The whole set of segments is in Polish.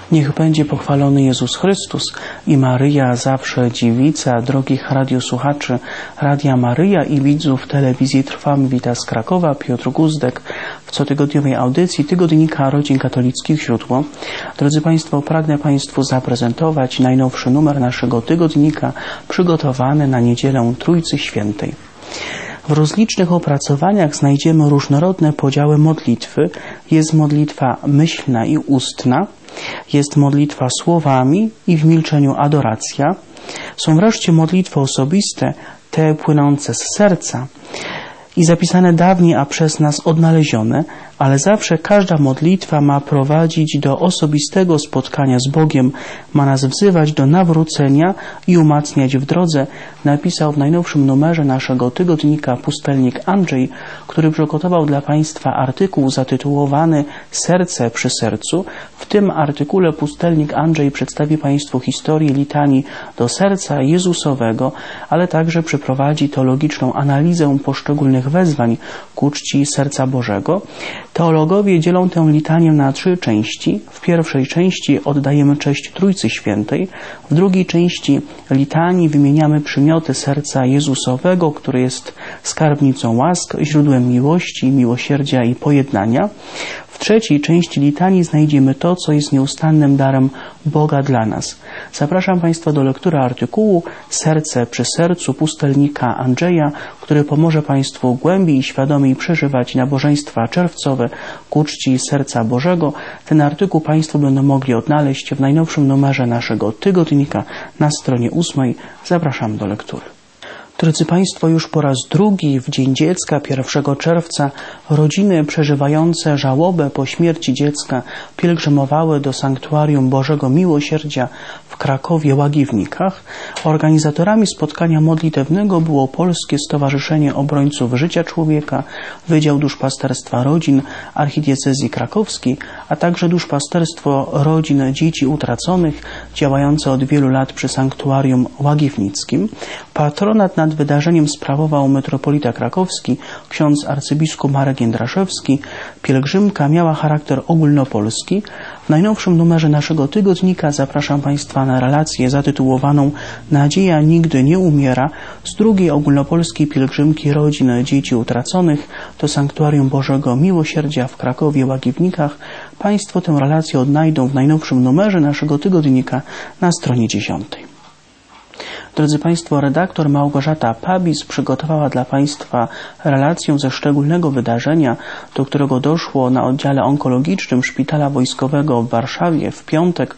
Niech będzie pochwalony Jezus Chrystus i Maryja, zawsze dziewica. Drogich radiosłuchaczy Radia Maryja i widzów telewizji Trwamy wita z Krakowa, Piotr Guzdek w cotygodniowej audycji Tygodnika Rodzin Katolickich Źródło. Drodzy Państwo, pragnę Państwu zaprezentować najnowszy numer naszego tygodnika przygotowany na niedzielę Trójcy Świętej. W rozlicznych opracowaniach znajdziemy różnorodne podziały modlitwy. Jest modlitwa myślna i ustna, jest modlitwa słowami i w milczeniu adoracja. Są wreszcie modlitwy osobiste, te płynące z serca i zapisane dawniej, a przez nas odnalezione, ale zawsze każda modlitwa ma prowadzić do osobistego spotkania z Bogiem, ma nas wzywać do nawrócenia i umacniać w drodze, napisał w najnowszym numerze naszego tygodnika pustelnik Andrzej, który przygotował dla Państwa artykuł zatytułowany Serce przy sercu. W tym artykule pustelnik Andrzej przedstawi Państwu historię litanii do serca Jezusowego, ale także przeprowadzi teologiczną analizę poszczególnych wezwań ku czci serca Bożego. Teologowie dzielą tę litanię na 3 części. W pierwszej części oddajemy cześć Trójcy Świętej. W drugiej części litanii wymieniamy przymioty serca Jezusowego, który jest skarbnicą łask, źródłem miłości, miłosierdzia i pojednania. W trzeciej części litanii znajdziemy to, co jest nieustannym darem Boga dla nas. Zapraszam Państwa do lektury artykułu Serce przy sercu pustelnika Andrzeja, który pomoże Państwu głębiej i świadomiej przeżywać nabożeństwa czerwcowe ku czci serca Bożego. Ten artykuł Państwo będą mogli odnaleźć w najnowszym numerze naszego tygodnika na stronie 8. Zapraszam do lektury. Drodzy Państwo, już po raz drugi w Dzień Dziecka, 1 czerwca, rodziny przeżywające żałobę po śmierci dziecka pielgrzymowały do Sanktuarium Bożego Miłosierdzia w Krakowie Łagiewnikach. Organizatorami spotkania modlitewnego było Polskie Stowarzyszenie Obrońców Życia Człowieka, Wydział Duszpasterstwa Rodzin Archidiecezji Krakowskiej, a także Duszpasterstwo Rodzin Dzieci Utraconych, działające od wielu lat przy Sanktuarium Łagiewnickim. Patronat nad wydarzeniem sprawował metropolita krakowski, ksiądz arcybiskup Marek Jędraszewski. Pielgrzymka miała charakter ogólnopolski. W najnowszym numerze naszego tygodnika zapraszam Państwa na relację zatytułowaną Nadzieja nigdy nie umiera z drugiej ogólnopolskiej pielgrzymki rodzin dzieci utraconych do Sanktuarium Bożego Miłosierdzia w Krakowie Łagiewnikach. Państwo tę relację odnajdą w najnowszym numerze naszego tygodnika na stronie 10. Drodzy Państwo, redaktor Małgorzata Pabis przygotowała dla Państwa relację ze szczególnego wydarzenia, do którego doszło na oddziale onkologicznym Szpitala Wojskowego w Warszawie w piątek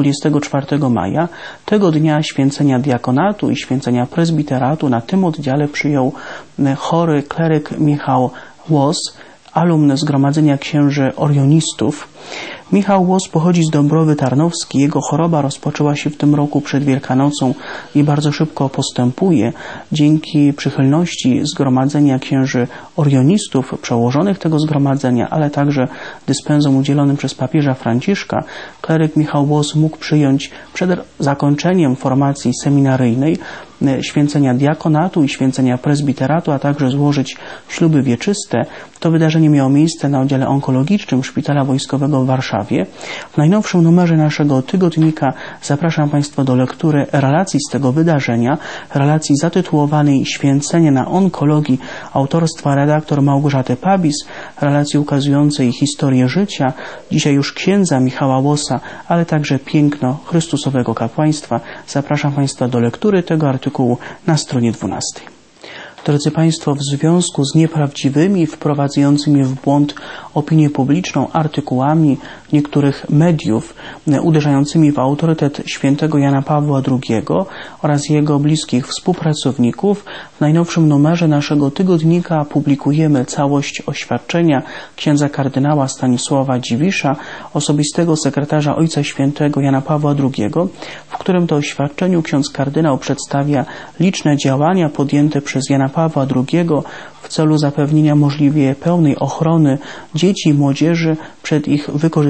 24 maja. Tego dnia święcenia diakonatu i święcenia prezbiteratu na tym oddziale przyjął chory kleryk Michał Łos, alumn Zgromadzenia Księży Orionistów. Michał Łos pochodzi z Dąbrowy Tarnowskiej. Jego choroba rozpoczęła się w tym roku przed Wielkanocą i bardzo szybko postępuje. Dzięki przychylności Zgromadzenia Księży Orionistów, przełożonych tego zgromadzenia, ale także dyspensum udzielonym przez papieża Franciszka, kleryk Michał Łos mógł przyjąć przed zakończeniem formacji seminaryjnej święcenia diakonatu i święcenia prezbiteratu, a także złożyć śluby wieczyste. To wydarzenie miało miejsce na oddziale onkologicznym Szpitala Wojskowego w Warszawie. W najnowszym numerze naszego tygodnika zapraszam Państwa do lektury relacji z tego wydarzenia, relacji zatytułowanej Święcenie na onkologii autorstwa redaktor Małgorzaty Pabis, relacji ukazującej historię życia, dzisiaj już księdza Michała Łosa, ale także piękno Chrystusowego kapłaństwa. Zapraszam Państwa do lektury tego artykułu na stronie 12. Drodzy Państwo, w związku z nieprawdziwymi, wprowadzającymi w błąd opinię publiczną artykułami niektórych mediów uderzającymi w autorytet świętego Jana Pawła II oraz jego bliskich współpracowników, w najnowszym numerze naszego tygodnika publikujemy całość oświadczenia księdza kardynała Stanisława Dziwisza, osobistego sekretarza Ojca Świętego Jana Pawła II, w którym to oświadczeniu ksiądz kardynał przedstawia liczne działania podjęte przez Jana Pawła II w celu zapewnienia możliwie pełnej ochrony dzieci i młodzieży przed ich wykorzystaniem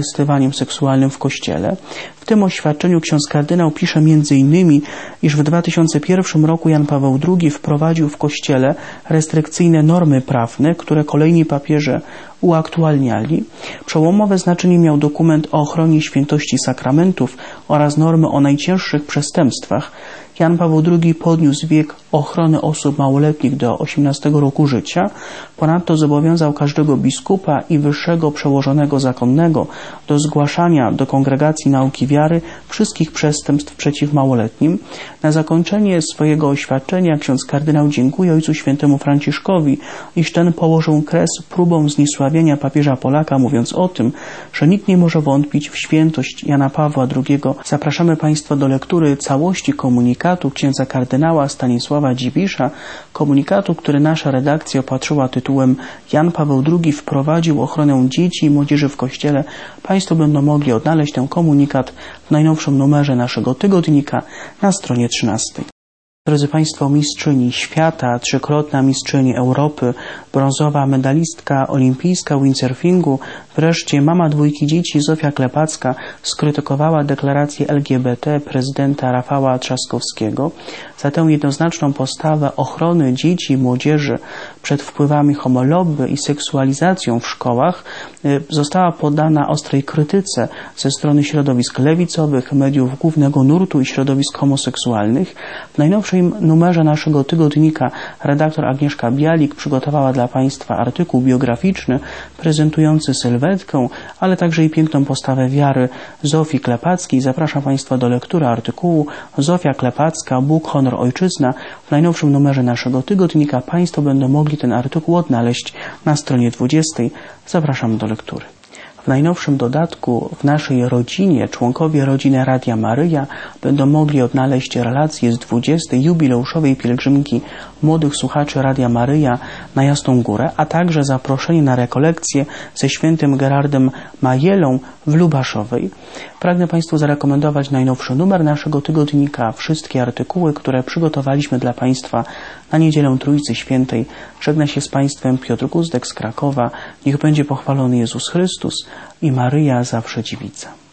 wykorzystywaniem seksualnym w Kościele. W tym oświadczeniu ksiądz kardynał pisze m.in., iż w 2001 roku Jan Paweł II wprowadził w Kościele restrykcyjne normy prawne, które kolejni papieże uaktualniali. Przełomowe znaczenie miał dokument o ochronie świętości sakramentów oraz normy o najcięższych przestępstwach. Jan Paweł II podniósł wiek ochrony osób małoletnich do 18 roku życia. Ponadto zobowiązał każdego biskupa i wyższego przełożonego zakonnego do zgłaszania do Kongregacji Nauki Wiary wszystkich przestępstw przeciw małoletnim. Na zakończenie swojego oświadczenia ksiądz kardynał dziękuje Ojcu Świętemu Franciszkowi, iż ten położył kres próbom zniesławienia papieża Polaka, mówiąc o tym, że nikt nie może wątpić w świętość Jana Pawła II. Zapraszamy Państwa do lektury całości komunikatu księdza kardynała Stanisława Dziwisza, komunikatu, który nasza redakcja opatrzyła tytułem Jan Paweł II wprowadził ochronę dzieci i młodzieży w Kościele. Państwo będą mogli odnaleźć ten komunikat w najnowszym numerze naszego tygodnika na stronie 13. Drodzy Państwo, mistrzyni świata, trzykrotna mistrzyni Europy, brązowa medalistka olimpijska windsurfingu, wreszcie mama dwójki dzieci Zofia Klepacka skrytykowała deklarację LGBT prezydenta Rafała Trzaskowskiego. Za tę jednoznaczną postawę ochrony dzieci i młodzieży przed wpływami homolobby i seksualizacją w szkołach została poddana ostrej krytyce ze strony środowisk lewicowych, mediów głównego nurtu i środowisk homoseksualnych. W najnowszym numerze naszego tygodnika redaktor Agnieszka Bialik przygotowała dla Państwa artykuł biograficzny prezentujący sylwetkę, ale także i piękną postawę wiary Zofii Klepackiej. Zapraszam Państwa do lektury artykułu Zofia Klepacka, Bóg, honor, ojczyzna. W najnowszym numerze naszego tygodnika Państwo będą mogli ten artykuł odnaleźć na stronie 20. Zapraszam do lektury. W najnowszym dodatku w naszej rodzinie członkowie rodziny Radia Maryja będą mogli odnaleźć relacje z 20. jubileuszowej pielgrzymki młodych słuchaczy Radia Maryja na Jasną Górę, a także zaproszenie na rekolekcję ze świętym Gerardem Majelą w Lubaszowej. Pragnę Państwu zarekomendować najnowszy numer naszego tygodnika, wszystkie artykuły, które przygotowaliśmy dla Państwa na niedzielę Trójcy Świętej. Żegna się z Państwem Piotr Guzdek z Krakowa. Niech będzie pochwalony Jezus Chrystus i Maryja zawsze dziewica.